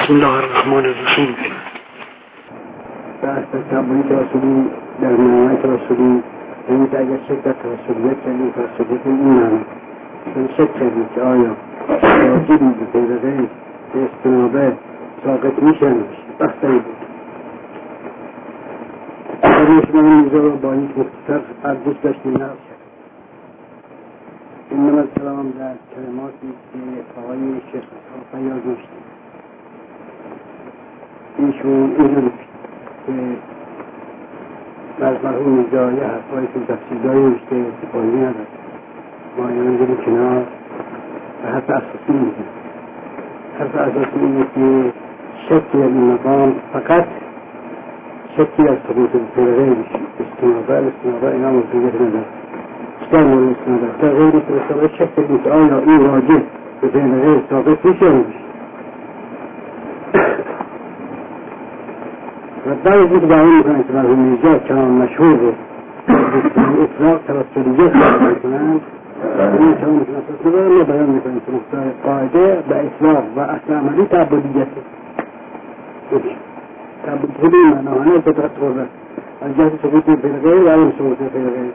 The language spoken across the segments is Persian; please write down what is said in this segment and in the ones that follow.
بسم الله الرحمن الرحیم. بحث تبعی توسلی در منوع توسلی یعنی اگر شک در توسلیت کردیم توسلیت این معنی چون شک کردیم که آیا واجبی به پیرده به استنابه ساقط میشه بحث این بود. اگر شما این موضوع رو با یک مختصر ارزش داشتیم نرس کرد. این نمز کلام در کلماتی که آقای شیخ فیاض نوشتیم ایشون اینجور که مرحوم میرزا یه حرفایی که تفصیل‌هایی نوشته که پایینی نداره ما اینا می‌ذاریم کنار و حرف اساسی می‌گیم. حرف اساسی اینه که شکی از این مقام فقط شکی از ثبوت پیرده استنابه اینا موضوعیت نداره. بیشتر مورد استنابه در غیر استنابه شک کردیم که آیا این واجب به پیرده ثابت میشه یا نمیشه. و بعد از اینکه دعوی میکنن که مرحوم میرزا کلام مشهور رو اطلاق توسلیت میکنن این کلام اساس نداره ما بیان میکنیم که مقتضای قاعده به اطلاق و اصل عملی تعبدیته. تعبدیت به این معناهانه فطرت خورده از جهت ثبوت پیرده و عدم ثبوت پیرده.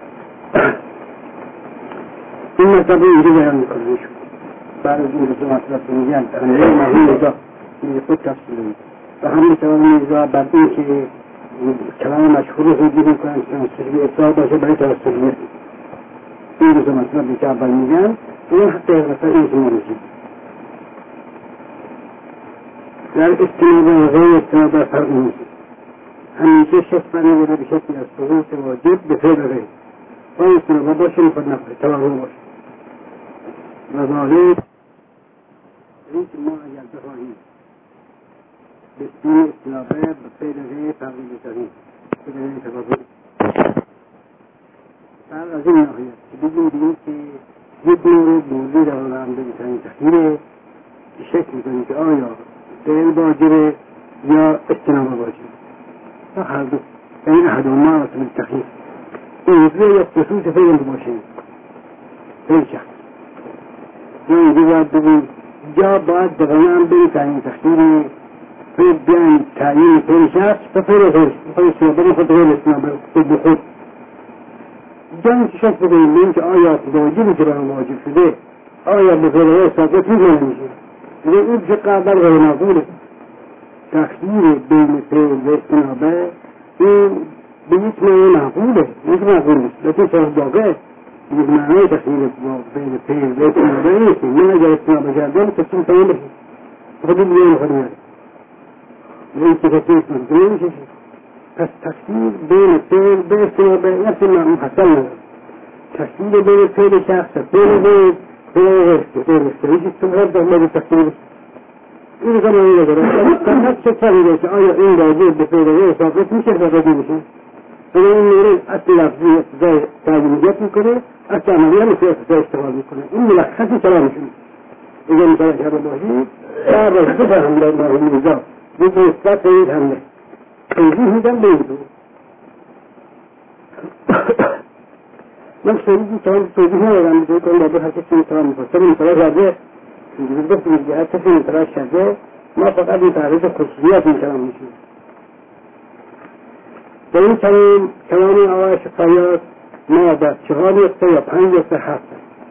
این مطلب رو اینجا بیان میکنن ایشون بعد از این رسول مطلب رو میگن مرحوم میرزا خود تفصیل میکنن و همین کلام میرزا بر این که کلام مشهور رو حجی میکنن که توسلی اطلاق باشه برای توسلیت این روز مطلبی که اول میگن این حتی مثلا این که ما میگیم در استنابه و غیر استنابه فرق نیست. همیشه شک برنگره به شکلی از ثبوت واجب به فعل غیر و استنابه باشه میخواد نفره توهم باشه و ظاهر این که ما اگر بخواهیم بسیار استنابه به فعل غیر تغییر بسازیم فعل غیر تفاضل فرق از این ناحیه که بگیم که یک مورد موضوع در آن هم بگیترین تخییره که شک میکنیم که آیا فعل واجبه یا استنابه واجبه یا هر دو این احدهما واسه تخییر این موضوع یا خصوص فعل باشه فعل شخص یا اینجا باید بگیم جا باید دقیقا هم بگیترین تخییره فعل بیان تعیین فعل شخص و فعل غیر فعل استنابه خود غیر استنابه خود به خود جایی که شک بگیم این که آیا واجبی که برای واجب شده آیا به فعل غیر ثابت میشه نمیشه لیکن این که قبل غیر معقوله تخییر بین فعل و استنابه این به یک معنی معقوله یک معقول نیست لیکن صاحب واقع یک معنی تخییر بین فعل و استنابه نیست من اگر استنابه کردم تصمیم تمام بشه خودی بیان خودی این که تصمیم نمیشه پس تخییر بین فعل به استنابه نفس معلوم حسن نداره تخییر بین فعل شخص فعل بین فعل استنابه تو هر دقیقه تخییر این زمانی نداره فقط چه فرقی که آیا این واجب به فعل غیر ثابت میشه یا غیر میشه اگر این مورد اصل لفظی اقتضای تعلیمیت میکنه اصل عملی هم اقتضای اشتغال میکنه این ملخصی کلامشون اگر مثلا کرده باشید بعد از دو فهم در مرحوم میرزا یک نسبت این همه توضیح میدم به این دو من شریفی که هم توضیح ندارم بزرگ کنم بابا هر کسی مثلا مفصل مثلا کرده اینجوری گفتیم که هر کسی مثلا کرده ما فقط این تعریف خصوصیات این کلام میشیم در این کلام آقای شیخ فیاض ما در 4 نقطه یا 5 نقطه هست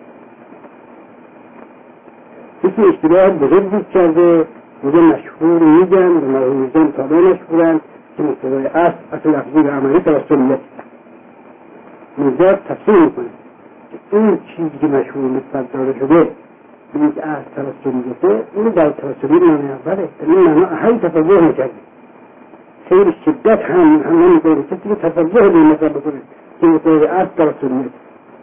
کسی اشتباه بزرگی کرده بوده مشهور میگن و مرحوم میرزا مطابع مشهورن که مقتضای اصل لفظی و عملی توسلیت میرزا تفسیر میکنه که این چیزی که مشهور نسبت داده شده به اینکه اصل توسلیته این در توسلی معنی اوله این معنی احل تفضیح میکرده خیلی شدت هم نمیکنه کسی که تفضیح به این مطلب بکنه که مقتضای اصل توسلیت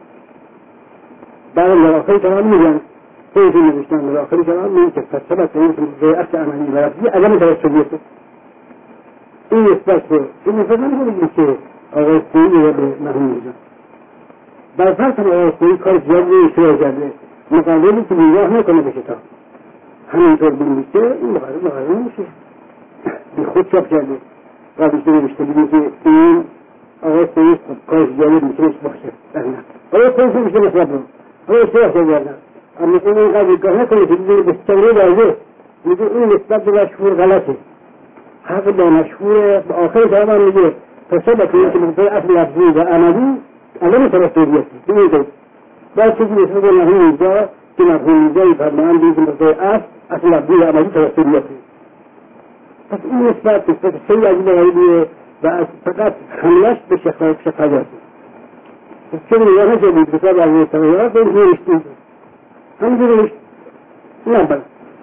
بعد در آخری کلام میگن خیلی نوشتن در آخری کلام میگن که فصلت این که اصل عملی و لفظی عدم توسلیته این نسبت رو این نسبت نمیکنه که آقای خویی رو به مرحوم میرزا بر فرض هم آقای خویی کار زیاد اشتباه کرده مقابلی که نگاه نکنه به کتاب همینطور بنویسه این مقابل میشه بی خود چاپ کرده قبلش نوشته بگیم که این آقای خویی کار زیاده میتونست باشه در نه آقای خویی میشه مطلب رو آقای اشتباه کرده اما این قبل نگاه نکنه که دیگه به تمرین دارده میگه این نسبت به مشهور غلطه، حق به مشهور به آخر کلام میگه تصدق این که مقدار اصل لفظی و عملی علم ترسولیتی ببینید بعد چیزی نسبت به مرحوم میرزا که مرحوم میرزا فرمایند این مقدار اصل لفظی و عملی ترسولیتی. پس این نسبت خیلی عجیب غریبیه و از فقط حملش به شخصیت چون نگاه نشدید بسیار از تغییرات به این نوشتید همینجور نوشت نه بله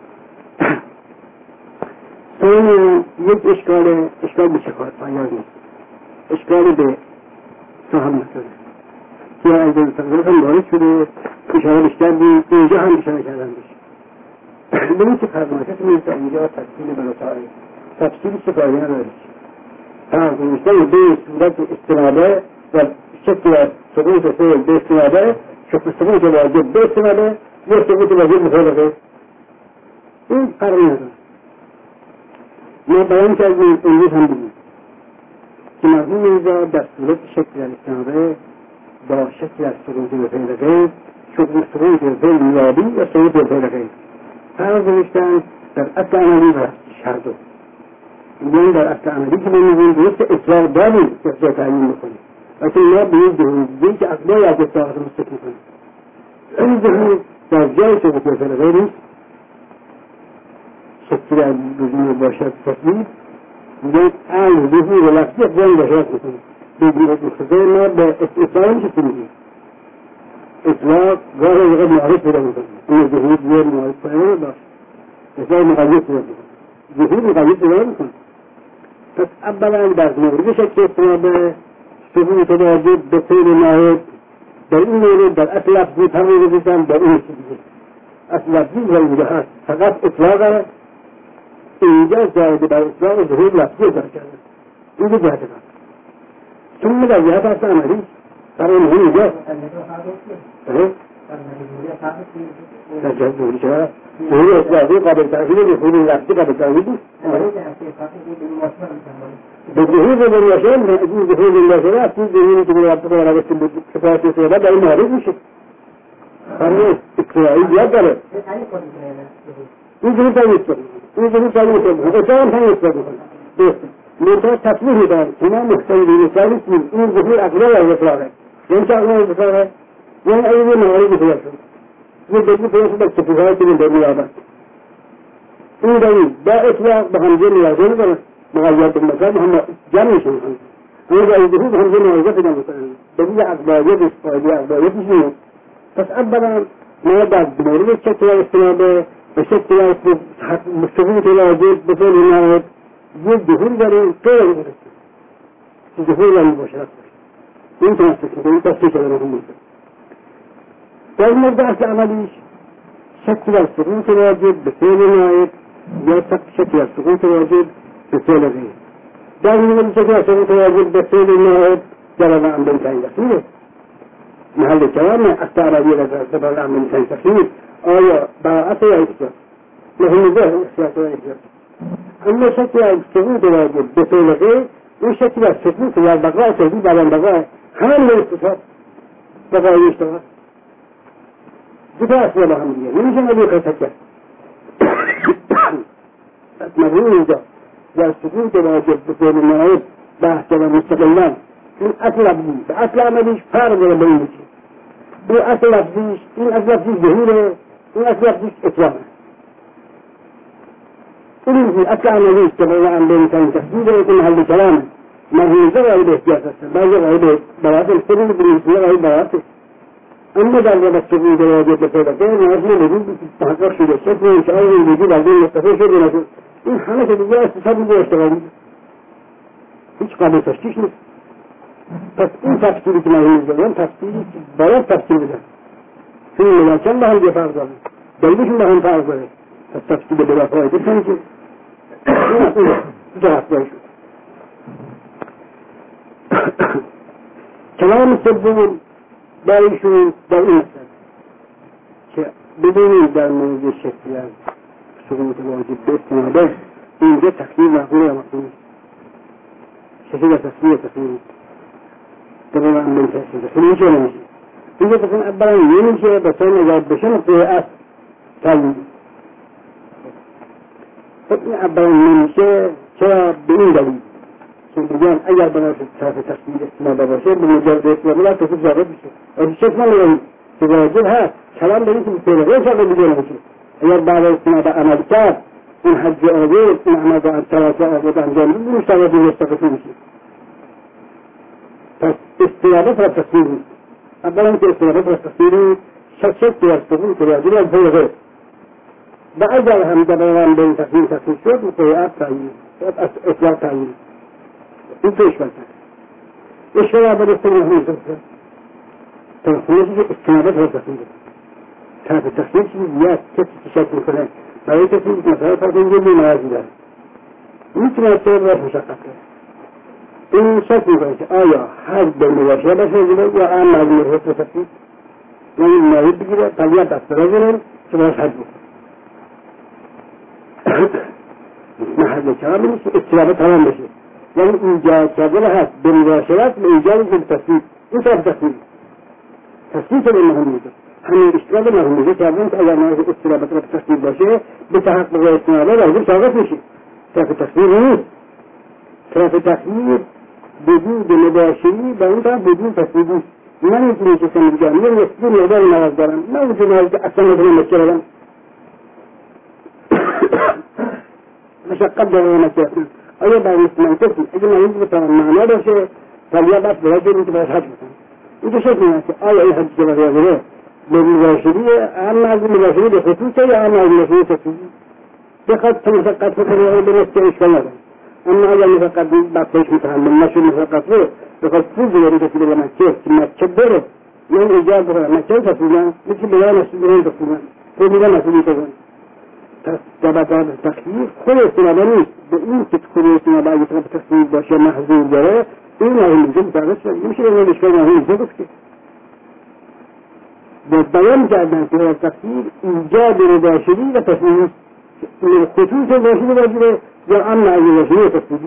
این یک اشکال به شکار پایان نیست، اشکال به صاحب مسئله که از این تغییرات هم وارد شده اشاره بیشتر بود اینجا هم اشاره کردن بشه ببینید که فرمایشات میرسه اینجا تفصیل بلوتاره تفصیل سپاهی نداره فرمایشتن به صورت استناده و شکل سقوط فعل به استناده شکل سقوط واجب به استناده یا سقوط واجب مطابقه این فرق نداره. ما بیان کردیم امروز هم بگیم که مرحوم میرزا در صورت شکل استناده با شکل سقوط به فعل غیر شکل سقوط به فعل نیابی و سقوط به فعل غیر فرق گذاشتن در اصل عملی و شرط یعنی در اصل عملی که بمیدیم درست اطلاق داریم که افضا تعیین بکنیم لیکن ما به یک ظهوری که اقلای از اطلاقات مستقیم کنیم این ظهور در جای سقوط به فعل غیر نیست شکل از گزینه باشد تصویر میگن اهل ظهور لفظی افضا باشد میکنیم بگیر مختصر ما به اطلاق میشه کنیم اطلاق گاه وقت معارف پیدا میکنیم این ظهور یه معارف پیدا داشت اطلاق مقید پیدا میکنیم ظهور مقید پیدا میکنیم. پس اولا در مورد شکل استناده سقوط واجب به فعل نائب در این مورد در اصل لفظی فرق گذاشتن در این چیزی اصل لفظی در اینجا هست فقط اطلاق اینجا زائد بر اطلاق ظهور لفظی اجرا کرده اینجا جهت کار ثم در جهت اصل عملی برای مهم اینجا در جهت ظهوری چرا ظهور اطلاقی قابل تغییر به ظهور لفظی قابل تغییر نیست به ظهور بالمشاهد به ظهور بالمشاهد اصلی ظهوری که برابطه با روشت کفایت استعداد در این معرض میشه فرمه اقتراعی بیاد داره این ظهور تغییر کنه این ظهور تغییر کنه اطلاق هم تغییر کنه منطقه تصویر میدن که ما مختلف بیرسال نیستیم این ظهور اقلال از اطلاقه یعنی که اقلال از اطلاقه یعنی ایوه معرض پیدا شد یه دلیل پیدا شد که کفایت این در میابد این دلیل با اطلاق به همزه ملاحظه میکنه مغایر بالمشاهد هم جمع میشن اما در ظهور به همزه ملاحظه پیدا میکنن دلیل اقلایت استفاده اقلایت میشونه. پس اولا ما در مورد شکل استناده به شکل سقوط واجب به فعل نائب یک ظهور داریم غیر میرسیم که ظهور و مباشرت باشه این تناسب این تصدیق شده رو میشه. در مورد اصل عملیش شکل سقوط واجب به فعل نائب یا شکل سقوط واجب به فعل غیر در مورد شکل سقوط واجب به فعل نائب جلال عمل تعیین تخییره محل کلام اصل عربی را جلال عمل تعیین تخییر آیا براعت یا اختیار مهم ده اختیار یا اختیار اما شکل سقوط واجب به فعل غیر این شکل سقوط یا بقای تهدید بران بقای همه نوستفاد بقای اشتغال دوتا اصلا با هم دیگه نمیشه نبی خطا کرد. مفهوم اینجا در سقوط واجب به فعل نائب بحث و مستقلن این اصل لفظی به اصل عملیش فرق داره به این بچه این اصل لفظیش این اصل لفظیش ظهوره این اصل لفظیش اطلاقه این اصل عملیش که باید عملی تعیین تخییر داره که محل کلامه مرحومه راهی به احتیاط هستن بعضی راهی به برات الفرین بریسیه راهی براته اما در رابط سقوط واجب به فعل غیر نهاز نمیدون تحقق شده شکل انشاء این وجود از این مستفه شده نشد این همه که دیگه استصحاب میده اشتغالی هیچ قابل تشکیش نیست. پس این تفسیری که مرحوم میزدن تفسیری باید تفسیر بدن چون این ملاکن با هم دیگه فرق داره دلیلشون با هم فرق داره پس تفسیر بلا فایده کنی که جهت باید شد. کلام سوم برایشون در این مثل که بدونید در مورد شکلی از سقوط واجب به استناده اینجا تخییر محقول یا مقبول شکل از تصویر طبعا من تحصیل خیلی میشه نمیشه اینجا بسن اولا نمیشه بسن اگر بشه نقطه اصل تعیین خب این اولا نمیشه. چرا؟ به این دلیل که میگن اگر بنابرای طرف تصویر استناده باشه به مجرد استناده باید تصویر ثابت میشه. از شک نداریم که واجب هست کلام داریم که پیروی ثابت میشه نمیشه. اگر بعد از استناده عمل کرد این حج آورد این عمل با ثلاثه آورد انجام دید مشتاق مستقفی میشه. پس استناده طرف تصویر نیست. اولا که استناده طرف تصویر شک درستگی که واجب از پیروی و اگر هم دبران به این تصویر شد مطیعت تعیین اطلاق تعیین این تو اشکال کرد. اشکال عباد استناده نیست. تنفیزی که استناده طرف تصویر طرف تصویر چیزی دیگه کسی که شک میکنه برای کسی مثلا طرف اینجا بیمارزی داره میتونه از طرف را مشقت کرد. این شک میکنه که آیا حج به مباشره باشه یا هم مجموعه حج تصویر یعنی ماهید بگیره طبیعت دست برازنه که باید حج بکنه محل کلام نیست استناده تمام بشه. یعنی ایجاد کردن هست به مباشرت به ایجاد تصویر این طرف تصویر که به مهم میده همین اشتراک مهم میده کردن که اگر نهاز استناده طرف تصویر باشه به تحقق استناده واجب ثابت میشه. طرف تصویر نیست. طرف تصویر وجود مباشری با اون طرف وجود تصویر نیست. من میتونی که سن بگم من یکی مقداری نواز دارم من وجود نواز که اصلا نتونم مشکل دارم مشقت داره مشکل آیا برای مسلمان کسی اگه من این بتونم معنا باشه ولی بس برای جایی که باید حج بکنم اینجا شکل میاد که آیا این حج که باید بره به مباشری هم از مباشری به خصوصه یا هم از مباشری تصویری بخواد تا مشقت بکنه یا به نسکه اشکال نداره. اما اگر مشقت بطلش متحمل نشد مشقت رو بخواد پول بیاری کسی به مکه که مکه بره من ایجاد بکنم مکه تصویرم مثل به یای مسئول برای تصویرم تو میگه مسئولی تازم پس دبتان تخییر خود استناده نیست به این که خود استناده اگه طرف تصویر باشه محضور داره این نهیمیزه متعرض شد میشه به این اشکال نهیمیزه گفت که با بیان کردن که طرف تصویر ایجاد مباشری و تصویر خصوص مباشری واجبه یا امن از مباشری و تصویری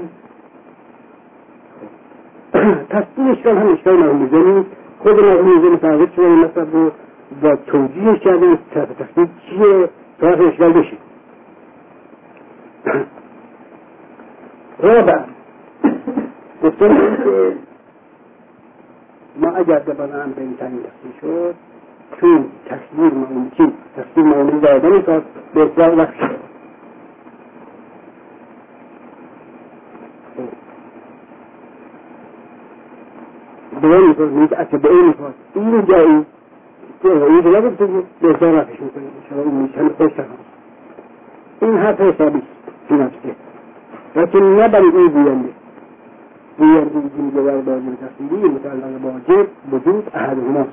تصویر اشکال هم اشکال نهیمیزه نیست. خود نهیمیزه متعرض شد این مطلب رو با توجیهش کردن طرف تصویر چیه طرف اشکال بشه. رابع گفتم که ما اگر دبانم به این تنین دستی شد چون تصویر معمولی تصویر معمولی داده میکرد به اطلاق وقت شد دوان میکرد میگه اتبعی میکرد این جایی که این جایی گفته به اطلاق وقت شد شما این میشن خوش تخم این حرف حسابی فی نفسه لیکن نه برای این گوینده وجود در واجب تصویری متعلق واجب وجود احدهماست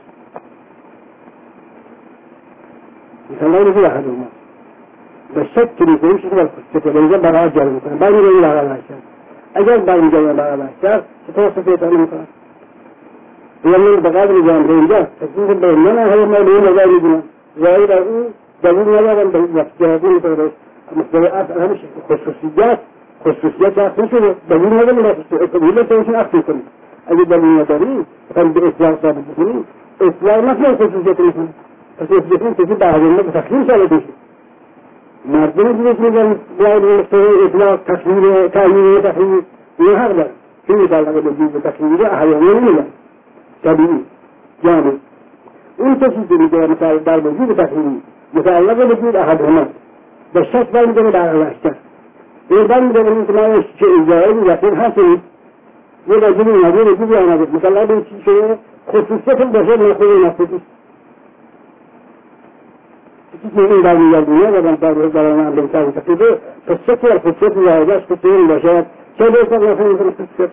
متعلق وجود احدهماست به شک که میکنیم شکل در خصوصیت بریزه برای جلو میکنم باید میگه این لغل نشتر اگر باید میگه این لغل نشتر چطور صفیت هم نمیکنم بیامون بقدر میگم به اینجا تصویر به من های ما به این نظر میدونم ظاهر در اون دلیل ندارم به وقت جهازی میکنم مصدر اصل همش خصوصیت اصلی شده دلیل ندارم اطلاعیت تایشون اصلی کنیم اگه دلیل نداری بخواهیم به اطلاع ثابت بکنیم اطلاع نکنم خصوصیت میکنم پس اطلاعیت کسی به حضر ما به تخییر ثابت میشه مردم دیگه که میگن باید اطلاع تخییر تعیین تخییر این حق دارم چون متعلق به جیب تخییر احیانه نمیگن طبیعی جامع اون کسی که میگه متعلق در وجود تخییری متعلق به وجود احدهما به شک برمیگره به عقلشتر این برمیگره که ما چه اجازه‌ای یقین هستیم یه راجبی اومده رجوبی آمده متعلق به این چیز شده خصوصیت باشه نخوری نخوری چیزی این برمیگردونه و برای من بهتر تفیده پس شکل خصوصیت واحدش خصوصیت باشه چه بهتر نخوری خصوصیت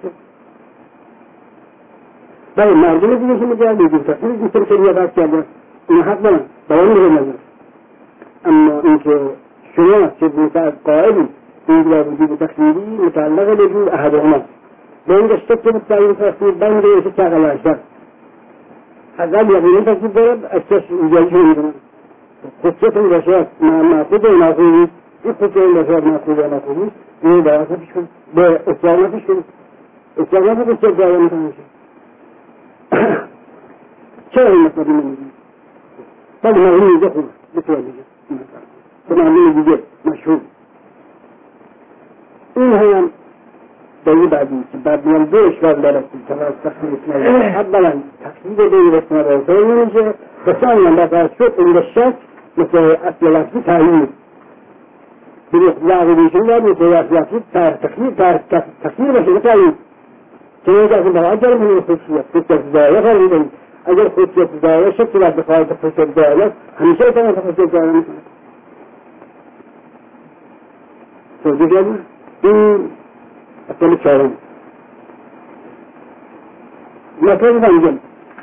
برای مردم دیگه که میگه بگیم تفیده گفتم که یه بحث کرده این حق دارم برای میگه نظر اما اینکه شما چه بودت قائلی این در وجود تخییری متعلق به وجود احدهما به این دسته که متعلق تخییر بنده ایسه چه اقل اشتر اقل یقینی تخییر دارد از کس ایجایی شده میدونم خصوصیت این باشد معقود و ناخوری این خصوصیت این باشد معقود و ناخوری این براسه پیش کن به اصلاح نفیش کن اصلاح نفیش چه جایی میتونه چرا این مطلبی نمیدونی ولی معلوم اینجا خوبه بسیار دیگه به معلوم دیگه مشهور این هم دلیل بعدی که بعد میان دو اشکال دارد که از تخلیق نمیشه. اولا تخلیق دلیل اسم رازه نمیشه و ثانیا بعد شد این شک مثل اصل لفظی تعیین بالإطلاق بالجملة متوافقة تخيير بشيء تعيين كما يجب أن أجل من الخصوصية خصوصية الزاوية غالبا أجل خصوصية الزاوية شكل بعد دخول خصوصية الزاوية هميشه كما خصوصية الزاوية مثلا توجه جانب این اصل چهارم مطلب پنجم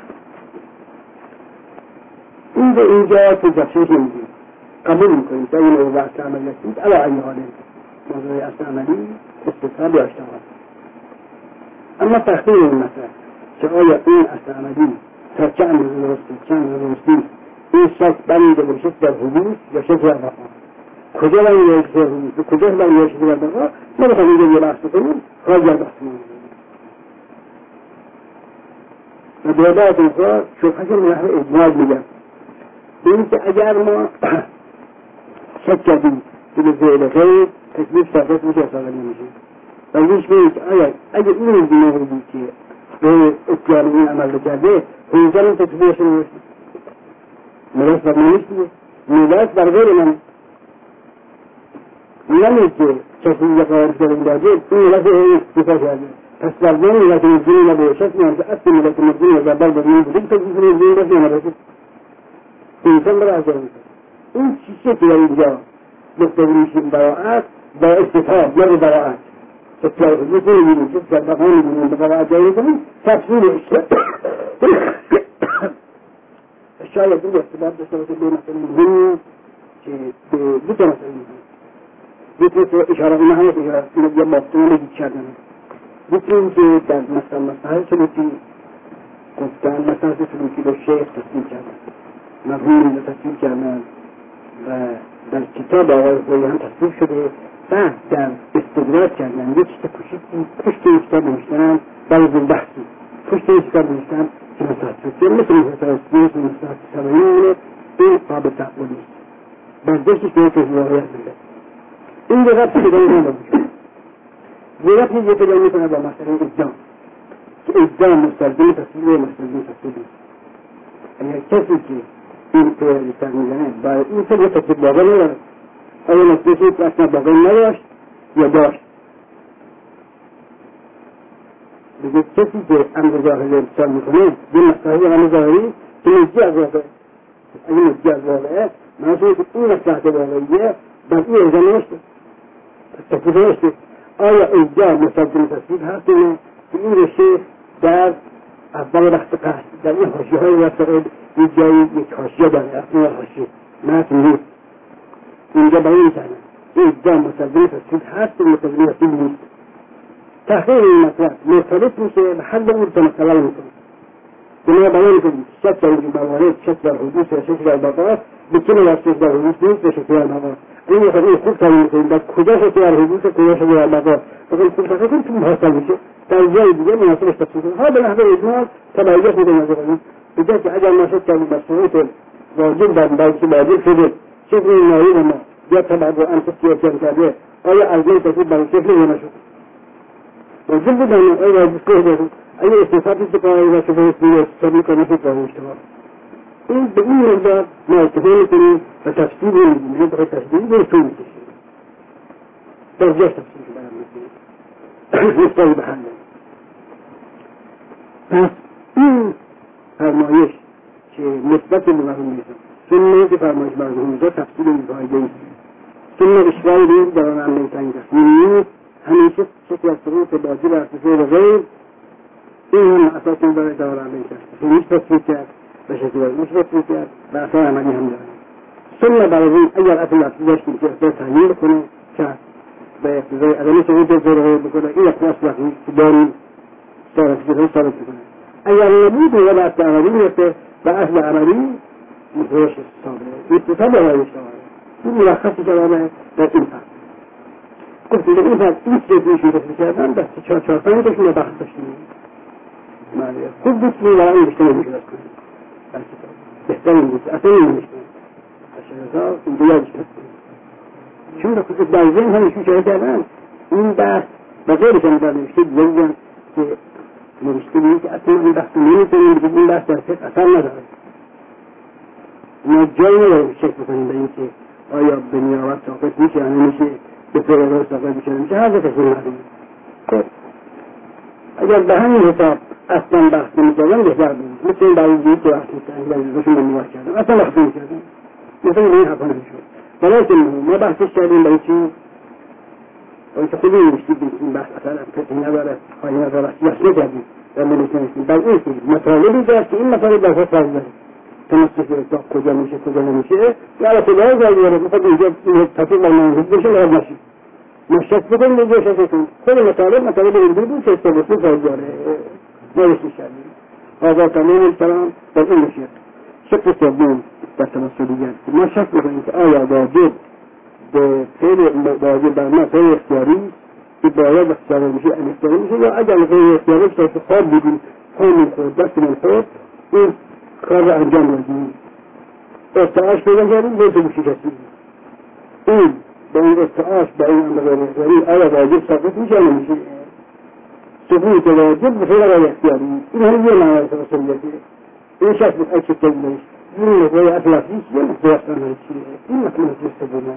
این به اینجا تجسیش نمیدیم قبول میکنیم تا این موضوع اصل عملی هستید علا این حاله موضوع اصل عملی استثاب یا اشتغال اما تخییر این مسئله که آیا این اصل عملی تا چند درستی این شک بریده باشد در حدوث یا شک در بقا کجا بریده در حدوث و کجا بریده شک در بقا نمیخوام اینجا یه بحث کنیم خواهد در بحث کنیم و به عبارت اخرى شبهه نحو اجمال میگم این که اگر ما شک کردیم که به زیل غیر تکلیف ثابت میشه اصلا نمیشه و روش بگید که آیا اگر این موردی که به اتیان این عمل کرده اینجا این تکلیفش نمیشه ملاس بر منیش دیگه ملاس بر غیر من نمید که کسی یک قرار کردن داده این ملاس این استفا کرده پس در دون ملاس مجدونی نبوده شک میان که اصل ملاس مجدونی از بر بدونی بودی که تکلیف مجدونی دست نمارده انسان برای اجازه این چیزی که در اینجا مقتضی میشیم براعت با استفاد یا براعت ستیار حضور میبینیم که سربقا میبینیم به براعت جایی کنیم تفصیل شاید این اختلاف داشته باشه به مسئله مهمی که به دو تا مسئله میبینیم یکی که اشاره نهایت اشاره این یا بافتون نگید کردن یکی که در مسئله سلوکی گفتن مسئله سلوکی به شیخ تصمیم کردن مفهومی رو تصویر کردن و در کتاب آقای خویی هم تصویر شده بعد در استدراج کردن یک چیز پشت این کتاب نوشتن برای بحثی پشت این کتاب نوشتن که متاسفه مثل متاسفه سبایی این قابل تقبل نیست برداشتش به یک واقعیت میده این یه ربطی که داریم نبود یه ربطی یه پیدا میکنه با مسئله اجزام که اجزام مستلزم تصویر مستلزم تصویر اگر کسی که این پیاری سر میزنه باید این سر یه تکلیف باقی نداره آیا نسبتی که اصلا باقی نداشت یا داشت بگه کسی که امر ظاهری ارسال میکنه یه مسئله امر ظاهری که نزدی از واقعه اگه نزدی از واقعه مناسبه که این مسئله واقعیه باید این ارزا نوشته تکلیف نوشته آیا ارجاع مستلزم تصویر هست که این رشه در اول وقت قصد در این حاشیه های وسائل یک جایی یک حاشیه داره اصلا حاشیه متن نیست اینجا بیان میکنن این ادعا مستلزم تصویر هست و مستلزم تصویر نیست تحقیق این مطلب مرتبط میشه و حد اون رو مسئله میکنه که ما بیان میکنیم شک در این موارد شک در حدوث و شک در بقا بکنه در شک در حدوث نیست و شک در بقا این میخواد این خوب تعیین میکنیم در کجا شک در حدوث و کجا شک در بقا بخواد خوب تعیین کنیم تو محاصل میشه در جای دیگه مناسبش تصویر کنیم ها به نحوه اجمال تبعیت میده نظرانیم بجا که اگر ما شک کردیم بر صورت واجب در بلکه واجب شده شکل این نایب ما یا تبع قرآن تسکیه کرده آیا از این تصویر برای شکل نشد واجب بودن آیا واجب که اگر استفاده سکایی و شبه اسمیه استفاده کنه که کاری اشتباه این به این مقدار ما اتفاق میکنیم و تفسیر میکنیم برای تفسیر برسول میکشیم در جاش تفسیر که برام میکنیم مستوی به حل پس این فرمایش که نسبت به مرحوم میزن سنه که فرمایش مرحوم میزن تفسیر میفایده ایست سنه اشغال دید در آن عملی تنگ تصمیم همیشه شکل از سرور که بازی و ارتفاع و غیر این هم اساس این برای دور عملی کرد نیش تصویر کرد به شکل از نیش تصویر کرد و اثار عملی هم داره سنه برای این اگر اصل اصلی داشتیم که اصلا تحلیل بکنه کرد به اقتضای عدمی سعود در غیر بکنه این اقتضای اصلی که داریم ثابت بکنه اگر نبود و به اصل عملی میرسه و اصل عملی مخوش ثابت اتفاق برای اشتغاله این ملخصی جوابه در این فرد گفتیم در این فرد این سیدیشون رسل کردن دستی 4-5 داشتون رو بخت داشتیم خوب بود که برای این بشتنه میشه دست کنیم بهترین بود اصلا این نمیشتن اشتغال این دیگه بشتن چون در ذهن هم ایشون چرا کردن این بحث و غیرش هم در نوشته دیگه که نوشته دیگه که اصلا این بحث نمیتونیم بگیم این بحث در فقه اثر نداره. ما جایی نداریم شک بکنیم به این که آیا به نیابت ثابت میشه یا نمیشه، به فقه ثابت میشه نمیشه، هر دو تصمیم نداریم. خب اگر به همین حساب اصلا بحث نمیکردن بهتر بود. مثل این بعضی که بحث میکردن روشون رو نگاه کردن اصلا بحث نمیکردن، مثلا این حرفا نمیشد. ولیکن ما بحثش کردیم برای چی؟ برای که خودی نوشتید این بحث اصلا فقهی نداره، خواهی نداره، سیاسی نکردیم در نوشتیم. بعد این که مطالبی داشت که این مطالب در خود فرض داره تناسب اتاق کجا میشه کجا نمیشه یا البته لازم داره بخواد اینجا این تطبیق بر منظور بشه لازم نشید مشک بکنیم اینجا شکلتون خود مطالب علمی بود که استفاده فرض داره نوشته کردیم. آقا تمام السلام در این نشید شکل سوم در تمثلیت ما شک بکنیم که آیا واجب به فعل واجب بر ما فعل اختیاری که باید اختیاری میشه اختیاری میشه یا اگر فعل اختیاری میشه که خواب بودیم خون خود دستمون خود این کار را انجام بدیم ارتعاش پیدا کردیم بهتون میشه کسی این با این ارتعاش با این امر اختیاری آیا واجب ثابت میشه یا نمیشه؟ ثبوت واجب به فعل غیر اختیاری این هم یه معنی تمثلیته. این شخص بود اکش کلمهش این نقوی اطلافیش یه نقوی اصلاحی چیه این مطلوب استبونه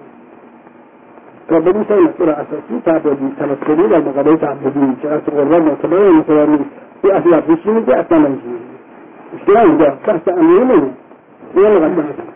تعبدی سای مسئول اساسی تعبدی تمثلی در مقابل تعبدی چرا قربان مطلوب مطلوبی این اطلافیش میگه اصلا نمیشه اشترا اینجا بحث امیره نمید یه مقدمه